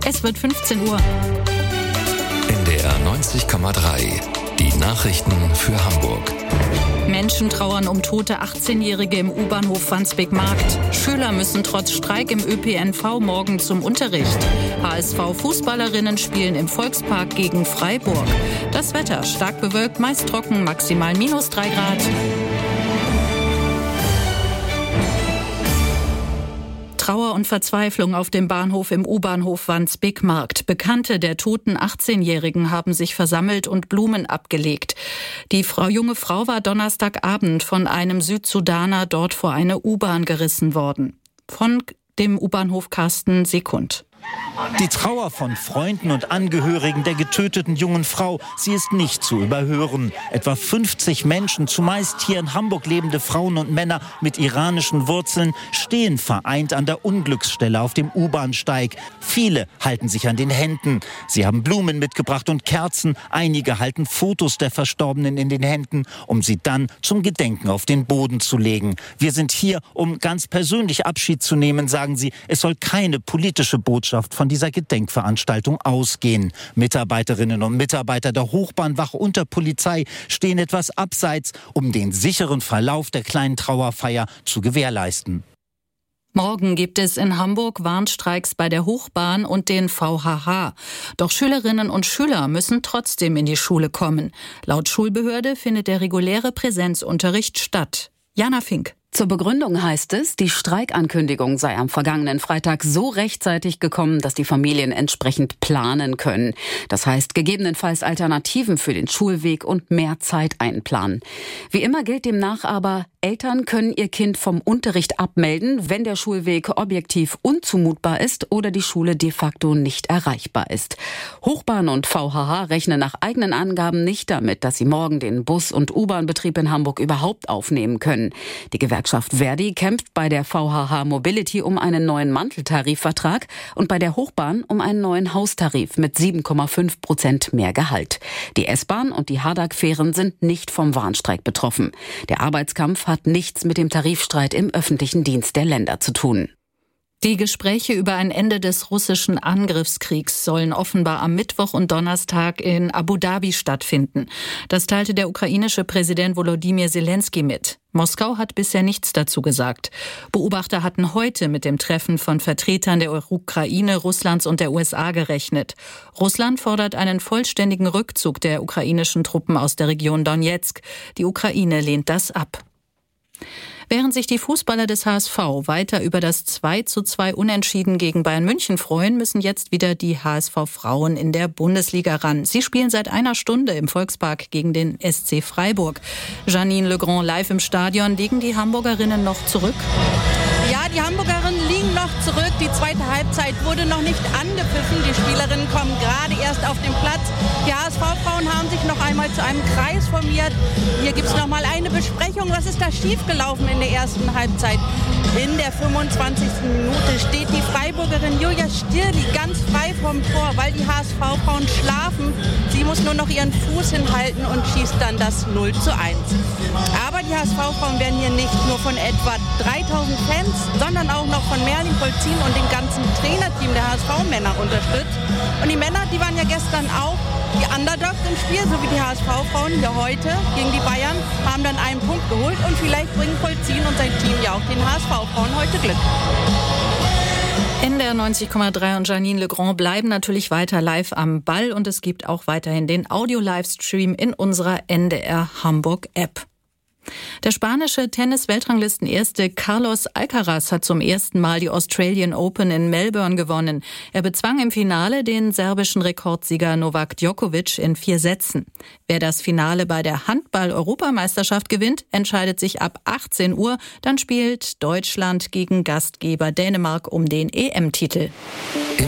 Es wird 15 Uhr. NDR 90,3. Die Nachrichten für Hamburg. Menschen trauern um tote 18-Jährige im U-Bahnhof Wandsbek-Markt. Schüler müssen trotz Streik im ÖPNV morgen zum Unterricht. HSV-Fußballerinnen spielen im Volkspark gegen Freiburg. Das Wetter stark bewölkt, meist trocken, maximal -3 Grad. Trauer und Verzweiflung auf dem Bahnhof im U-Bahnhof Wandsbek-Markt. Bekannte der toten 18-Jährigen haben sich versammelt und Blumen abgelegt. Die junge Frau war Donnerstagabend von einem Südsudaner dort vor eine U-Bahn gerissen worden. Von dem U-Bahnhof Carsten Sekund. Die Trauer von Freunden und Angehörigen der getöteten jungen Frau, sie ist nicht zu überhören. Etwa 50 Menschen, zumeist hier in Hamburg lebende Frauen und Männer mit iranischen Wurzeln, stehen vereint an der Unglücksstelle auf dem U-Bahnsteig. Viele halten sich an den Händen. Sie haben Blumen mitgebracht und Kerzen. Einige halten Fotos der Verstorbenen in den Händen, um sie dann zum Gedenken auf den Boden zu legen. Wir sind hier, um ganz persönlich Abschied zu nehmen, sagen sie. Es soll keine politische Botschaft von dieser Gedenkveranstaltung ausgehen. Mitarbeiterinnen und Mitarbeiter der Hochbahnwache und der Polizei stehen etwas abseits, um den sicheren Verlauf der kleinen Trauerfeier zu gewährleisten. Morgen gibt es in Hamburg Warnstreiks bei der Hochbahn und den VHH. Doch Schülerinnen und Schüler müssen trotzdem in die Schule kommen. Laut Schulbehörde findet der reguläre Präsenzunterricht statt. Jana Fink. Zur Begründung heißt es, die Streikankündigung sei am vergangenen Freitag so rechtzeitig gekommen, dass die Familien entsprechend planen können. Das heißt, gegebenenfalls Alternativen für den Schulweg und mehr Zeit einplanen. Wie immer gilt demnach aber, Eltern können ihr Kind vom Unterricht abmelden, wenn der Schulweg objektiv unzumutbar ist oder die Schule de facto nicht erreichbar ist. Hochbahn und VHH rechnen nach eigenen Angaben nicht damit, dass sie morgen den Bus- und U-Bahn-Betrieb in Hamburg überhaupt aufnehmen können. Die Gewerkschaft Verdi kämpft bei der VHH Mobility um einen neuen Manteltarifvertrag und bei der Hochbahn um einen neuen Haustarif mit 7,5% mehr Gehalt. Die S-Bahn und die Hardag-Fähren sind nicht vom Warnstreik betroffen. Der Arbeitskampf hat nichts mit dem Tarifstreit im öffentlichen Dienst der Länder zu tun. Die Gespräche über ein Ende des russischen Angriffskriegs sollen offenbar am Mittwoch und Donnerstag in Abu Dhabi stattfinden. Das teilte der ukrainische Präsident Volodymyr Zelensky mit. Moskau hat bisher nichts dazu gesagt. Beobachter hatten heute mit dem Treffen von Vertretern der Ukraine, Russlands und der USA gerechnet. Russland fordert einen vollständigen Rückzug der ukrainischen Truppen aus der Region Donezk. Die Ukraine lehnt das ab. Während sich die Fußballer des HSV weiter über das 2:2 Unentschieden gegen Bayern München freuen, müssen jetzt wieder die HSV-Frauen in der Bundesliga ran. Sie spielen seit einer Stunde im Volkspark gegen den SC Freiburg. Janine Legrand live im Stadion. Liegen die Hamburgerinnen noch zurück? Ja, die Hamburgerinnen liegen noch zurück. Die zweite Halbzeit wurde noch nicht angepfiffen. Die Spielerinnen kommen gerade erst auf den Platz. Die HSV-Frauen haben sich noch einmal zu einem Kreis formiert. Hier gibt es noch mal eine Besprechung. Was ist da schiefgelaufen in der ersten Halbzeit? In der 25. Minute steht die Freiburgerin Julia Stirli ganz frei vom Tor, weil die HSV-Frauen schlafen. Sie muss nur noch ihren Fuß hinhalten und schießt dann das 0:1. Aber die HSV-Frauen werden hier nicht nur von etwa 3000 Fans, sondern auch noch von Merlin Polzin und dem ganzen Trainerteam der HSV-Männer unterstützt. Und die Männer, die waren ja gestern auch die Underdogs im Spiel, so wie die HSV-Frauen hier heute gegen die Bayern, haben dann einen Punkt geholt und vielleicht bringen Polzin und sein Team ja auch den HSV-Frauen heute Glück. NDR 90,3 und Janine Legrand bleiben natürlich weiter live am Ball und es gibt auch weiterhin den Audio-Livestream in unserer NDR Hamburg-App. Der spanische Tennis-Weltranglisten-Erste Carlos Alcaraz hat zum ersten Mal die Australian Open in Melbourne gewonnen. Er bezwang im Finale den serbischen Rekordsieger Novak Djokovic in 4 Sätzen. Wer das Finale bei der Handball-Europameisterschaft gewinnt, entscheidet sich ab 18 Uhr. Dann spielt Deutschland gegen Gastgeber Dänemark um den EM-Titel.